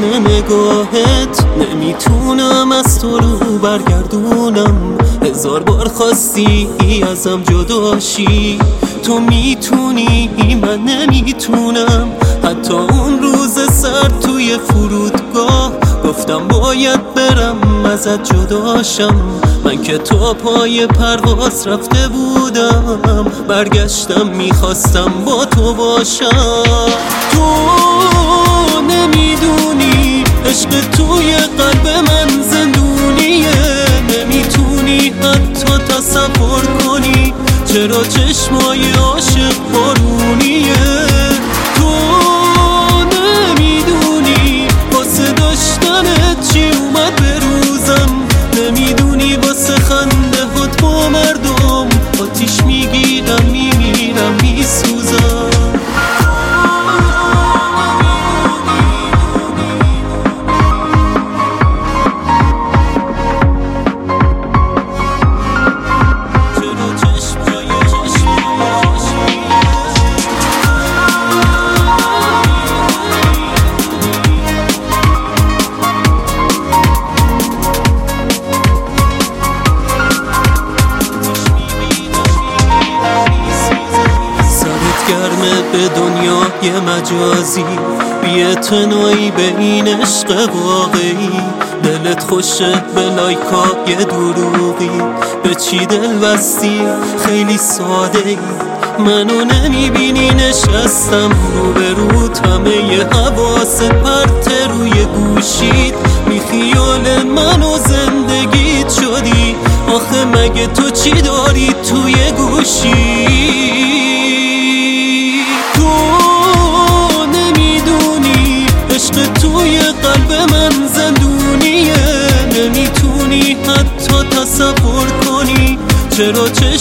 میکنه نگاهت، نمیتونم از تو رو برگردونم. هزار بار خواستی ازم جداشی، تو میتونی من نمیتونم. حتی اون روز سرد توی فرودگاه گفتم باید برم ازت جداشم. من که تا پای پرواز رفته بودم، برگشتم میخواستم با تو باشم. تو نمیدونی عشق توی قلب من زندونیه، نمیتونی حتی تصور کنی چرا چشمای عاشق بارونیه. تو نمیدونی واسه داشتنت چی اومد به روزم، نمیدونی واسه خنده هات با مردم آتیش میگیرم میمیرم میسوزم. گرمه به دنیای مجازی، بی‌اعتنایی به این عشق واقعی. دلت خوشه به لایکای دروغی، به چی دل بستی خیلی ساده ای. منو نمیبینی نشستم روبروت، همه حواست پرت روی گوشید. بی خیال منو زندگیت شدی، آخه مگه تو چی داری توی گوشی؟ توی قلب من زندونیه، نمیتونی حتی تصور کنی چرا